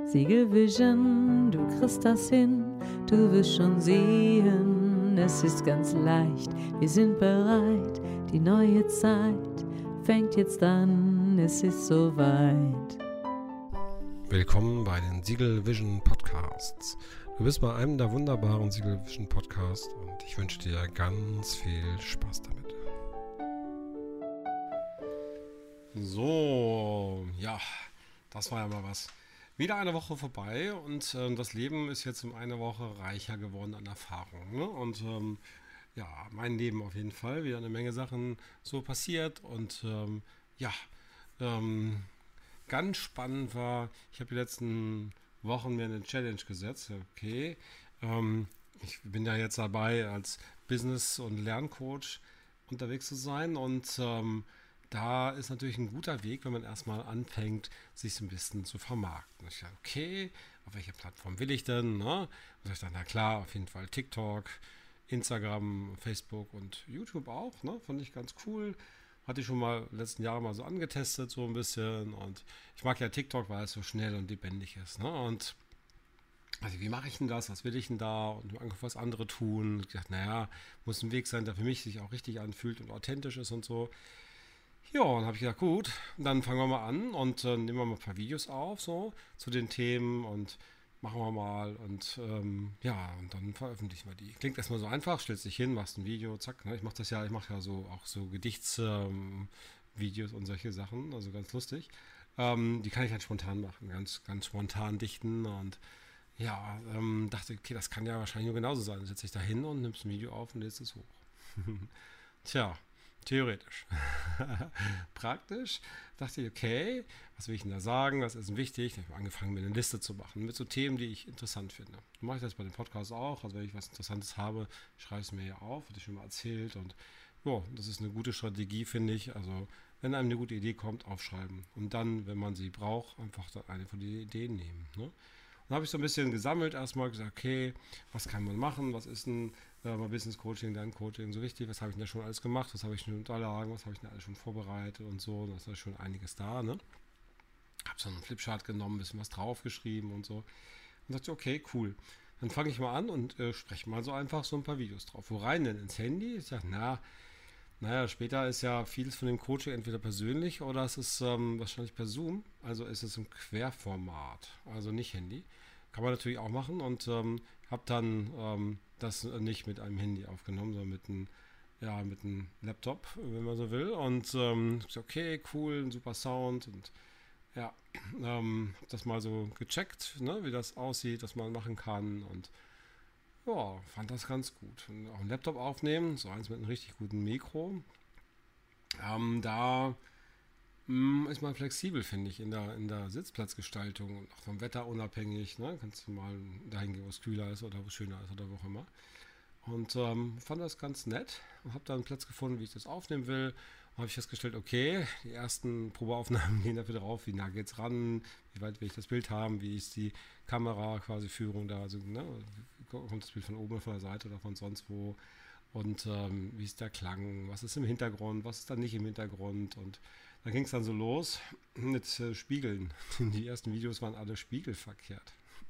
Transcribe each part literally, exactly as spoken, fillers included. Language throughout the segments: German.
Siegel Vision, du kriegst das hin, du wirst schon sehen, es ist ganz leicht, wir sind bereit, die neue Zeit fängt jetzt an, es ist soweit. Willkommen bei den Siegel Vision Podcasts. Du bist bei einem der wunderbaren Siegel Vision Podcasts und ich wünsche dir ganz viel Spaß damit. So, ja, das war ja mal was. Wieder eine Woche vorbei und ähm, das Leben ist jetzt um eine Woche reicher geworden an Erfahrung. Ne? Und ähm, ja, mein Leben auf jeden Fall. Wieder eine Menge Sachen so passiert und ähm, ja, ähm, ganz spannend war, ich habe die letzten Wochen mir eine Challenge gesetzt. Okay, ähm, ich bin ja jetzt dabei, als Business- und Lerncoach unterwegs zu sein und ähm, da ist natürlich ein guter Weg, wenn man erstmal anfängt, sich so ein bisschen zu vermarkten. Ich dachte, okay, auf welcher Plattform will ich denn? Ne? Und ich dachte, na klar, auf jeden Fall TikTok, Instagram, Facebook und YouTube auch. Ne? Fand ich ganz cool. Hatte ich schon mal letzten Jahre mal so angetestet, so ein bisschen. Und ich mag ja TikTok, weil es so schnell und lebendig ist. Ne? Und also wie mache ich denn das? Was will ich denn da? Und mir angefangen, was andere tun. Ich dachte, naja, muss ein Weg sein, der für mich sich auch richtig anfühlt und authentisch ist und so. Ja, und dann habe ich gedacht, gut, dann fangen wir mal an und äh, nehmen wir mal ein paar Videos auf, so, zu den Themen und machen wir mal und ähm, ja, und dann veröffentlichen wir die. Klingt erstmal so einfach, stellst dich hin, machst ein Video, zack, ne? Ich mache das ja, ich mache ja so auch so Gedichtsvideos ähm, und solche Sachen, also ganz lustig. Ähm, die kann ich halt spontan machen, ganz, ganz spontan dichten und ja, ähm, dachte, okay, das kann ja wahrscheinlich nur genauso sein. Dann setze ich da hin und nimmst ein Video auf und lädst es hoch. Tja. Theoretisch. Praktisch dachte ich, okay, was will ich denn da sagen, was ist denn wichtig? Ich habe angefangen, mir eine Liste zu machen mit so Themen, die ich interessant finde. Dann mache ich das bei den Podcasts auch. Also wenn ich was Interessantes habe, schreibe ich es mir ja auf, hatte ich schon mal erzählt. Und ja, das ist eine gute Strategie, finde ich. Also wenn einem eine gute Idee kommt, aufschreiben. Und dann, wenn man sie braucht, einfach eine von den Ideen nehmen. Ne? Dann habe ich so ein bisschen gesammelt, erstmal gesagt, okay, was kann man machen, was ist denn äh, mal Business Coaching, Lern Coaching so wichtig, was habe ich denn da schon alles gemacht, was habe ich schon Unterlagen, was habe ich denn alles schon vorbereitet und so, da ist ja schon einiges da, ne? Habe so einen Flipchart genommen, ein bisschen was draufgeschrieben und so und dachte, okay, cool. Dann fange ich mal an und äh, spreche mal so einfach so ein paar Videos drauf. Wo rein denn? Ins Handy? Ich dachte, na, naja, später ist ja vieles von dem Coaching entweder persönlich oder es ist ähm, wahrscheinlich per Zoom. Also ist es im Querformat, also nicht Handy. Kann man natürlich auch machen und ähm, habe dann ähm, das nicht mit einem Handy aufgenommen, sondern mit einem, ja, mit einem Laptop, wenn man so will. Und ähm, okay, cool, ein super Sound und ja, ähm, hab das mal so gecheckt, ne, wie das aussieht, was man machen kann und ja, fand das ganz gut. Und auch einen Laptop aufnehmen, so eins mit einem richtig guten Mikro. Ähm, da mh, ist man flexibel, finde ich, in der, in der Sitzplatzgestaltung und auch vom Wetter unabhängig. Ne? Kannst du mal dahin gehen, wo es kühler ist oder wo es schöner ist oder wo auch immer. Und ähm, fand das ganz nett und habe da einen Platz gefunden, wie ich das aufnehmen will. Und habe ich festgestellt, okay, die ersten Probeaufnahmen gehen dafür drauf, wie nah geht's ran, wie weit will ich das Bild haben, wie ist die Kamera quasi Führung da, also ne, kommt das Bild von oben, von der Seite oder von sonst wo und ähm, wie ist der Klang, was ist im Hintergrund, was ist dann nicht im Hintergrund und dann ging es dann so los mit äh, Spiegeln. Die ersten Videos waren alle spiegelverkehrt.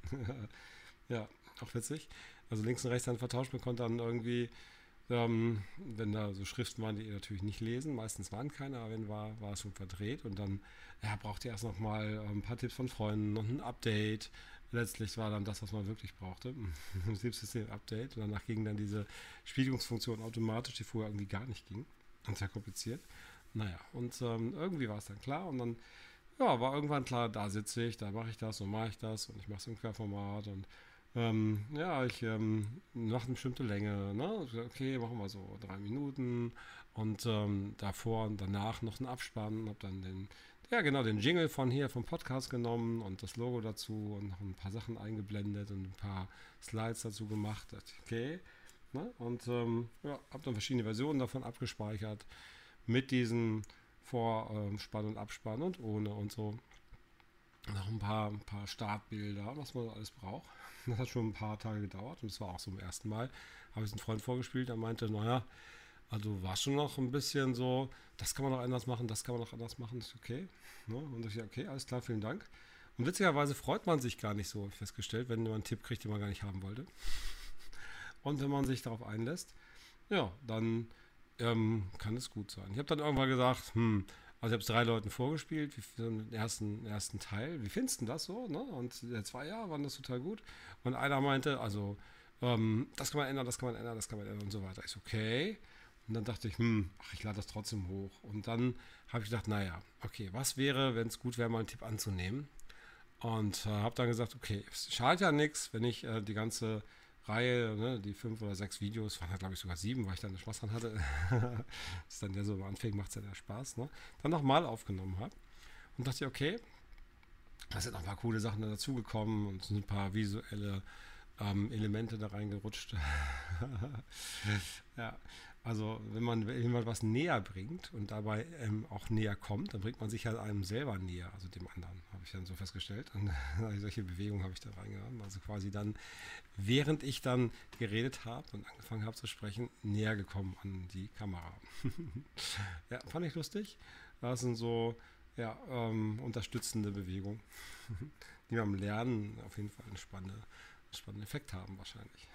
Ja, auch witzig. Also links und rechts dann vertauscht, man konnte dann irgendwie, ähm, wenn da so Schriften waren, die ihr natürlich nicht lesen, meistens waren keine, aber wenn war, war es schon verdreht und dann ja, brauchte ihr erst nochmal ein paar Tipps von Freunden und ein Update. Letztlich war dann das, was man wirklich brauchte, ein Betriebssystem-Update und danach ging dann diese Spiegelungsfunktion automatisch, die vorher irgendwie gar nicht ging und sehr kompliziert. Naja, und ähm, irgendwie war es dann klar und dann ja, war irgendwann klar, da sitze ich, da mache ich das und mache ich das und ich mache es im Querformat und ähm, ja, ich ähm, mache eine bestimmte Länge, ne? Okay, machen wir so drei Minuten und ähm, davor und danach noch einen Abspann, habe dann den, ja genau, den Jingle von hier vom Podcast genommen und das Logo dazu und noch ein paar Sachen eingeblendet und ein paar Slides dazu gemacht. Okay, ne? Und ähm, ja, habe dann verschiedene Versionen davon abgespeichert mit diesen Vorspann und Abspann und ohne und so. Noch ein paar, ein paar Startbilder, was man alles braucht. Das hat schon ein paar Tage gedauert und das war auch so zum ersten Mal. Habe ich es einem Freund vorgespielt, der meinte, naja, also war schon noch ein bisschen so, das kann man noch anders machen, das kann man noch anders machen, ist okay. Ne? Und ich dachte, okay, alles klar, vielen Dank. Und witzigerweise freut man sich gar nicht so, festgestellt, wenn man einen Tipp kriegt, den man gar nicht haben wollte. Und wenn man sich darauf einlässt, ja, dann ähm, kann es gut sein. Ich habe dann irgendwann gesagt, hm, also ich habe es drei Leuten vorgespielt, wie für den ersten, ersten Teil. Wie findest du das so? Ne? Und der zwei Jahre waren das total gut. Und einer meinte, also, ähm, das kann man ändern, das kann man ändern, das kann man ändern und so weiter. Ich so, okay. Und dann dachte ich, hm, ach, ich lade das trotzdem hoch. Und dann habe ich gedacht, naja, okay, was wäre, wenn es gut wäre, mal einen Tipp anzunehmen? Und äh, habe dann gesagt, okay, es schadet ja nichts, wenn ich äh, die ganze Reihe, ne, die fünf oder sechs Videos, waren ja glaube ich sogar sieben, weil ich dann Spaß dran hatte. Das ist dann ja so, am Anfang macht es ja der Spaß, ne? Dann nochmal aufgenommen habe und dachte, okay, da sind noch ein paar coole Sachen dazugekommen und sind ein paar visuelle ähm, Elemente da reingerutscht. Ja, also wenn man jemand was näher bringt und dabei ähm, auch näher kommt, dann bringt man sich halt einem selber näher, also dem anderen, habe ich dann so festgestellt. Und solche Bewegungen habe ich da reingenommen. Also quasi dann, während ich dann geredet habe und angefangen habe zu sprechen, näher gekommen an die Kamera. Ja, fand ich lustig. Das sind so ja, ähm, unterstützende Bewegungen, die beim Lernen auf jeden Fall einen spannenden, spannenden Effekt haben wahrscheinlich.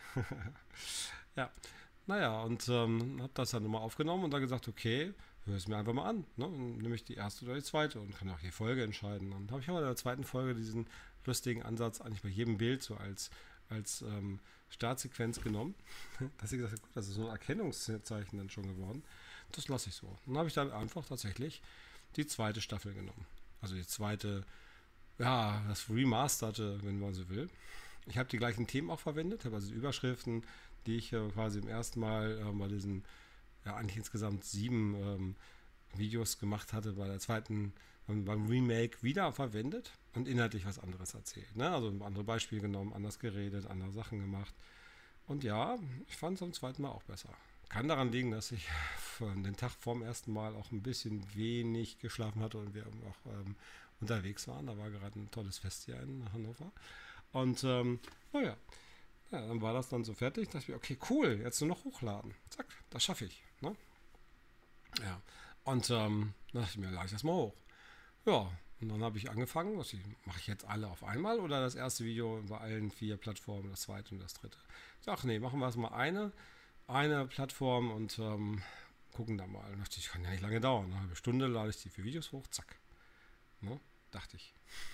Ja. Naja, und ähm, habe das dann nochmal aufgenommen und dann gesagt, okay, hör es mir einfach mal an. Ne? Nehme ich die erste oder die zweite und kann auch die Folge entscheiden. Dann habe ich aber in der zweiten Folge diesen lustigen Ansatz eigentlich bei jedem Bild so als, als ähm, Startsequenz genommen. Dass ich gesagt habe, gut, das ist so ein Erkennungszeichen dann schon geworden. Das lasse ich so. Dann habe ich dann einfach tatsächlich die zweite Staffel genommen. Also die zweite, ja, das Remasterte, wenn man so will. Ich habe die gleichen Themen auch verwendet, habe also die Überschriften, die ich äh, quasi im ersten Mal äh, bei diesen, ja eigentlich insgesamt sieben ähm, Videos gemacht hatte, bei der zweiten, ähm, beim Remake wieder verwendet und inhaltlich was anderes erzählt. Ne? Also ein anderes Beispiel genommen, anders geredet, andere Sachen gemacht. Und ja, ich fand es am zweiten Mal auch besser. Kann daran liegen, dass ich von den Tag vorm ersten Mal auch ein bisschen wenig geschlafen hatte und wir auch ähm, unterwegs waren. Da war gerade ein tolles Fest hier in Hannover. Und ähm, naja, ja, dann war das dann so fertig, dass wir, okay, cool, jetzt nur noch hochladen. Zack, das schaffe ich. Ne? Ja, und ähm, dann dachte ich mir, lade ich das mal hoch. Ja, und dann habe ich angefangen, was ich, mache ich jetzt alle auf einmal oder das erste Video bei allen vier Plattformen, das zweite und das dritte? Ich dachte, nee, machen wir es mal eine, eine Plattform und ähm, gucken da mal. Und dachte ich, kann ja nicht lange dauern. Eine halbe Stunde lade ich die vier Videos hoch, zack. Ne? Dachte ich.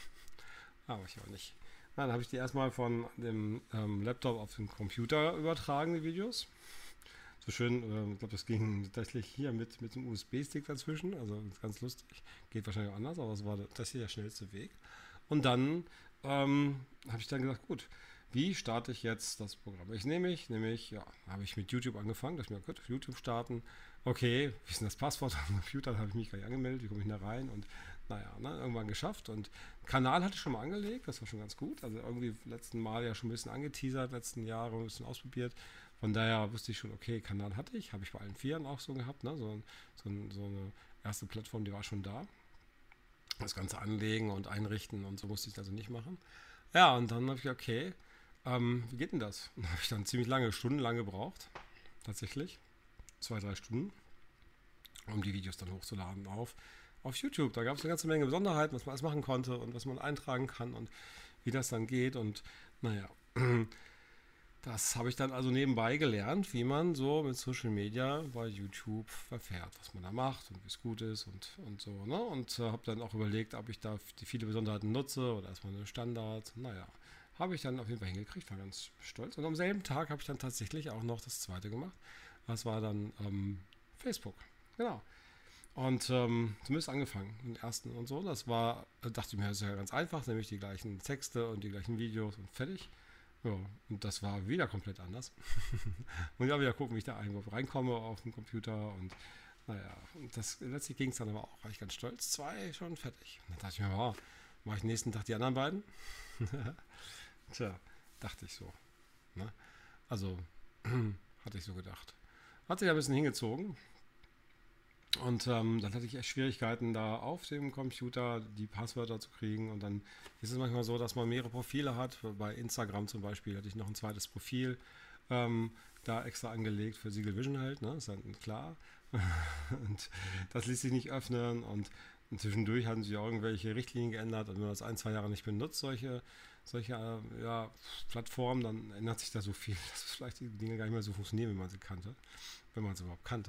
Aber ich auch nicht. Dann habe ich die erstmal von dem ähm, Laptop auf den Computer übertragen, die Videos. So schön, äh, ich glaube, das ging tatsächlich hier mit, mit dem U S B-Stick dazwischen. Also ganz lustig. Geht wahrscheinlich auch anders, aber es war das hier der schnellste Weg. Und dann ähm, habe ich dann gesagt, gut, wie starte ich jetzt das Programm? Ich nehme ich, nämlich, ja, habe ich mit YouTube angefangen, dass ich mir gut auf YouTube starten. Okay, wie ist denn das Passwort am Computer? Da habe ich mich gar nicht angemeldet, wie komme ich da rein? Und naja, ne, irgendwann geschafft. Und Kanal hatte ich schon mal angelegt, das war schon ganz gut. Also irgendwie letzten Mal ja schon ein bisschen angeteasert, letzten Jahre ein bisschen ausprobiert. Von daher wusste ich schon, okay, Kanal hatte ich, habe ich bei allen Vieren auch so gehabt, ne? so, so, so eine erste Plattform, die war schon da. Das Ganze anlegen und einrichten und so musste ich das also nicht machen. Ja, und dann habe ich gesagt, okay, ähm, wie geht denn das? Und da habe ich dann ziemlich lange, stundenlang gebraucht, tatsächlich, zwei, drei Stunden, um die Videos dann hochzuladen auf, auf YouTube. Da gab es eine ganze Menge Besonderheiten, was man alles machen konnte und was man eintragen kann und wie das dann geht. Und naja, das habe ich dann also nebenbei gelernt, wie man so mit Social Media bei YouTube verfährt, was man da macht und wie es gut ist und, und so. Ne? Und äh, habe dann auch überlegt, ob ich da die viele Besonderheiten nutze oder erstmal eine Standard. Naja, habe ich dann auf jeden Fall hingekriegt, war ganz stolz. Und am selben Tag habe ich dann tatsächlich auch noch das zweite gemacht. Das war dann ähm, Facebook. Genau. Und ähm, zumindest angefangen, den ersten und so. Das war, dachte ich mir, das ist ja ganz einfach, nämlich die gleichen Texte und die gleichen Videos und fertig. Ja, und das war wieder komplett anders. Und ja, wieder gucken, wie ich da irgendwo reinkomme auf dem Computer. Und naja, und das, letztlich ging es dann aber auch, war ich ganz stolz. Zwei schon fertig. Und dann dachte ich mir, wow, mache ich nächsten Tag die anderen beiden? Tja, dachte ich so. Ne? Also, hatte ich so gedacht. Hat sich ein bisschen hingezogen. Und ähm, dann hatte ich echt Schwierigkeiten, da auf dem Computer die Passwörter zu kriegen. Und dann ist es manchmal so, dass man mehrere Profile hat. Bei Instagram zum Beispiel hatte ich noch ein zweites Profil ähm, da extra angelegt für Siegel Vision halt, ne? Ist dann klar. Und das ließ sich nicht öffnen. Und Und zwischendurch haben sie auch irgendwelche Richtlinien geändert. Und wenn man das ein, zwei Jahre nicht benutzt, solche, solche äh, ja, Plattformen, dann ändert sich da so viel, dass vielleicht die Dinge gar nicht mehr so funktionieren, wie man sie kannte. Wenn man sie überhaupt kannte,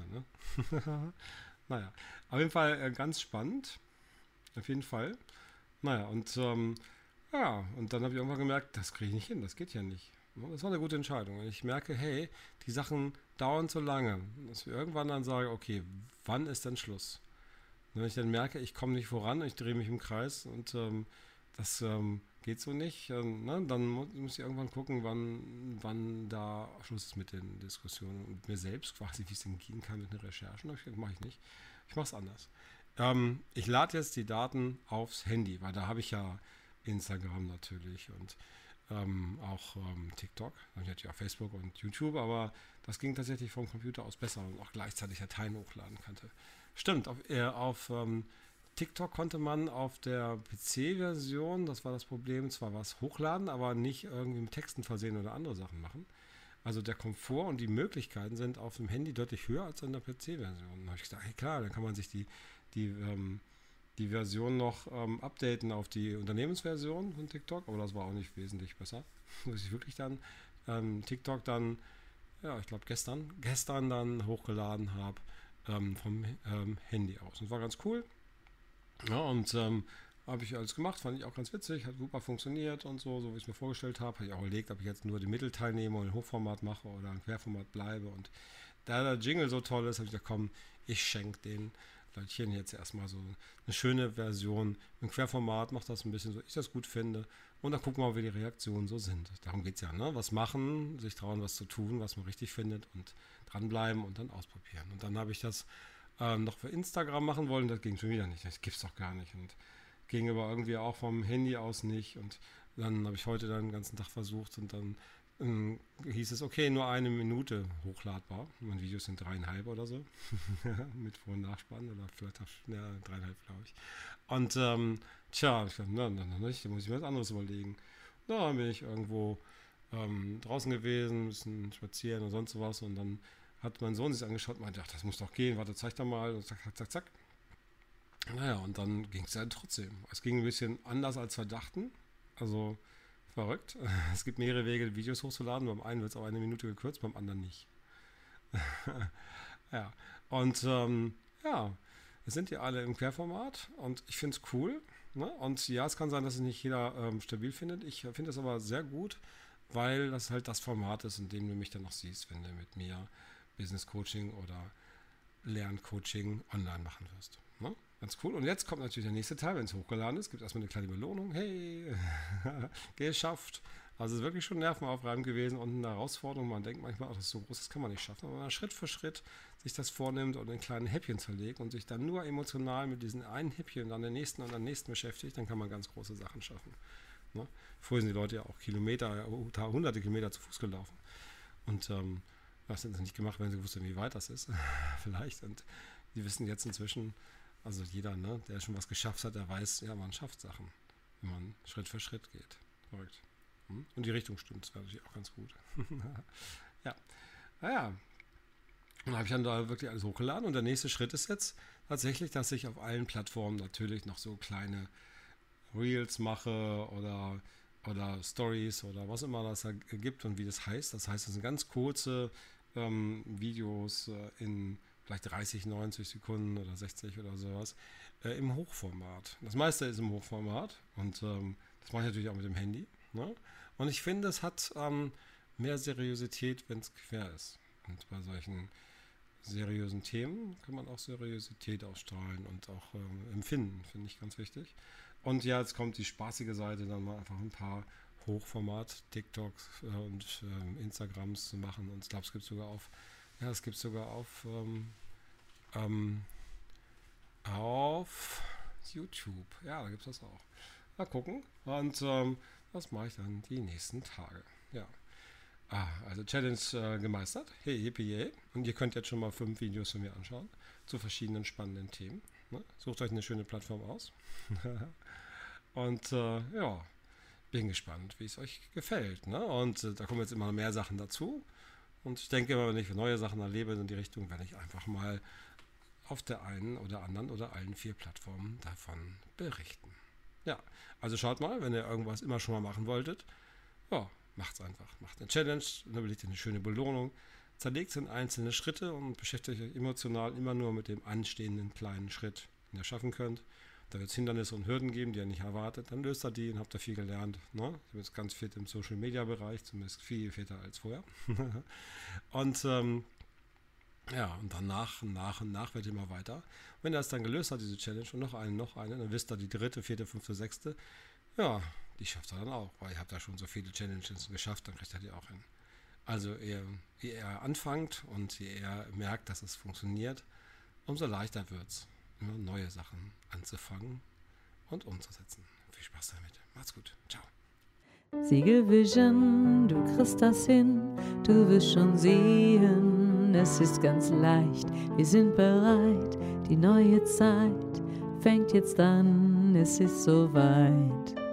ne? Naja, auf jeden Fall äh, ganz spannend. Auf jeden Fall. Naja, und ähm, ja, und dann habe ich irgendwann gemerkt, das kriege ich nicht hin, das geht ja nicht. Das war eine gute Entscheidung. Und ich merke, hey, die Sachen dauern zu lange, dass ich irgendwann dann sage, okay, wann ist denn Schluss? Und wenn ich dann merke, ich komme nicht voran, ich drehe mich im Kreis und ähm, das ähm, geht so nicht, äh, ne, dann mu muss ich irgendwann gucken, wann, wann da Schluss ist mit den Diskussionen und mit mir selbst quasi, wie es denn gehen kann mit den Recherchen. Das mache ich nicht. Ich mache es anders. Ähm, ich lade jetzt die Daten aufs Handy, weil da habe ich ja Instagram natürlich und ähm, auch ähm, TikTok. Dann hatte ich auch Facebook und YouTube, aber das ging tatsächlich vom Computer aus besser und auch gleichzeitig Dateien hochladen konnte. Stimmt, auf, äh, auf ähm, TikTok konnte man auf der P C-Version, das war das Problem, zwar was hochladen, aber nicht irgendwie mit Texten versehen oder andere Sachen machen. Also der Komfort und die Möglichkeiten sind auf dem Handy deutlich höher als in der P C-Version. Da habe ich gesagt, hey, klar, dann kann man sich die, die, ähm, die Version noch ähm, updaten auf die Unternehmensversion von TikTok, aber das war auch nicht wesentlich besser. Muss ich wirklich dann ähm, TikTok dann, ja, ich glaube gestern, gestern dann hochgeladen habe ähm, vom ähm, Handy aus. Und war ganz cool. Ja, und ähm, habe ich alles gemacht, fand ich auch ganz witzig, hat super funktioniert und so, so wie ich es mir vorgestellt habe. Habe ich auch überlegt, ob ich jetzt nur den Mittelteil nehme und ein Hochformat mache oder ein Querformat bleibe. Und da der Jingle so toll ist, habe ich gesagt, komm, ich schenke den Leutchen jetzt erstmal so eine schöne Version im Querformat, mache das ein bisschen so, ich das gut finde. Und dann gucken wir mal, wie die Reaktionen so sind. Darum geht es ja, ne? Was machen, sich trauen, was zu tun, was man richtig findet und dranbleiben und dann ausprobieren. Und dann habe ich das ähm, noch für Instagram machen wollen, das ging schon wieder nicht. Das gibt es doch gar nicht. Und ging aber irgendwie auch vom Handy aus nicht. Und dann habe ich heute dann den ganzen Tag versucht und dann ähm, hieß es, okay, nur eine Minute hochladbar. Meine Videos sind dreieinhalb oder so. Mit Vor- und Nachspann oder vielleicht auch ja, dreieinhalb, glaube ich. Und ähm, tja, ich dachte, na, na, na, nicht, da muss ich mir was anderes überlegen. Na, dann bin ich irgendwo ähm, draußen gewesen, ein bisschen spazieren und sonst was. Und dann hat mein Sohn sich angeschaut und meinte, ach, das muss doch gehen, warte, zeig doch mal. Und zack, zack, zack, zack. Naja, und dann ging es ja trotzdem. Es ging ein bisschen anders als wir dachten. Also verrückt. Es gibt mehrere Wege, Videos hochzuladen. Beim einen wird es auf eine Minute gekürzt, beim anderen nicht. Ja, und ähm, ja, es sind ja alle im Querformat und ich finde es cool. Ne? Und ja, es kann sein, dass es nicht jeder ähm, stabil findet. Ich finde es aber sehr gut, weil das halt das Format ist, in dem du mich dann noch siehst, wenn du mit mir Business Coaching oder Lerncoaching online machen wirst. Ne? Ganz cool. Und jetzt kommt natürlich der nächste Teil, wenn es hochgeladen ist. Gibt erstmal eine kleine Belohnung. Hey, geschafft. Also es ist wirklich schon nervenaufreibend gewesen und eine Herausforderung. Man denkt manchmal, ach, das ist so groß, das kann man nicht schaffen. Aber wenn man Schritt für Schritt sich das vornimmt und in kleinen Häppchen zerlegt und sich dann nur emotional mit diesen einen Häppchen und dann der nächsten und der nächsten beschäftigt, dann kann man ganz große Sachen schaffen. Ne? Vorher sind die Leute ja auch Kilometer, hunderte Kilometer zu Fuß gelaufen. Und ähm, das hätten sie nicht gemacht, wenn sie wussten, wie weit das ist. Vielleicht. Und die wissen jetzt inzwischen, also jeder, ne, der schon was geschafft hat, der weiß, ja, man schafft Sachen, wenn man Schritt für Schritt geht. Verrückt. Hm? Und die Richtung stimmt, das wäre natürlich auch ganz gut. Ja. Naja. Und dann habe ich dann da wirklich alles hochgeladen. Und der nächste Schritt ist jetzt tatsächlich, dass ich auf allen Plattformen natürlich noch so kleine Reels mache oder, oder Stories oder was immer das da gibt und wie das heißt. Das heißt, das sind ganz kurze ähm, Videos äh, in vielleicht dreißig, neunzig Sekunden oder sechzig oder sowas äh, im Hochformat. Das meiste ist im Hochformat und ähm, das mache ich natürlich auch mit dem Handy. Ne? Und ich finde, es hat ähm, mehr Seriosität, wenn es quer ist. Und bei solchen seriösen Themen kann man auch Seriosität ausstrahlen und auch ähm, empfinden, finde ich ganz wichtig. Und ja, jetzt kommt die spaßige Seite, dann mal einfach ein paar Hochformat-TikToks äh, und äh, Instagrams zu machen. Und ich glaube, es gibt sogar auf, ja, es gibt sogar auf, ähm, ähm, auf YouTube. Ja, da gibt es das auch. Mal gucken. Und ähm, das mache ich dann die nächsten Tage. Ja. Ah, also Challenge äh, gemeistert. Hey, yippie, yay. Und ihr könnt jetzt schon mal fünf Videos von mir anschauen zu verschiedenen spannenden Themen. Ne? Sucht euch eine schöne Plattform aus. Und äh, ja, bin gespannt, wie es euch gefällt. Ne? Und äh, da kommen jetzt immer mehr Sachen dazu. Und ich denke immer, wenn ich neue Sachen erlebe in die Richtung, werde ich einfach mal auf der einen oder anderen oder allen vier Plattformen davon berichten. Ja, also schaut mal, wenn ihr irgendwas immer schon mal machen wolltet, ja, macht's einfach. Macht eine Challenge, dann überlegt ihr eine schöne Belohnung, zerlegt es in einzelne Schritte und beschäftigt euch emotional immer nur mit dem anstehenden kleinen Schritt, den ihr schaffen könnt. Da wird es Hindernisse und Hürden geben, die ihr nicht erwartet. Dann löst ihr die und habt da viel gelernt. Ne? Ich bin jetzt ganz fit im Social-Media-Bereich, zumindest viel fitter als vorher. und ähm, ja, und dann nach und nach und nach wird ihr immer weiter. Wenn ihr das dann gelöst habt, diese Challenge, und noch eine, noch eine, dann wisst ihr, die dritte, vierte, fünfte, sechste, ja, die schafft ihr dann auch, weil ihr habt ja schon so viele Challenges geschafft, dann kriegt ihr die auch hin. Also je, je eher anfangt und je eher merkt, dass es funktioniert, umso leichter wird es, immer neue Sachen anzufangen und umzusetzen. Viel Spaß damit. Macht's gut. Ciao. Siegel Vision, du kriegst das hin, du wirst schon sehen, es ist ganz leicht, wir sind bereit, die neue Zeit fängt jetzt an, es ist soweit.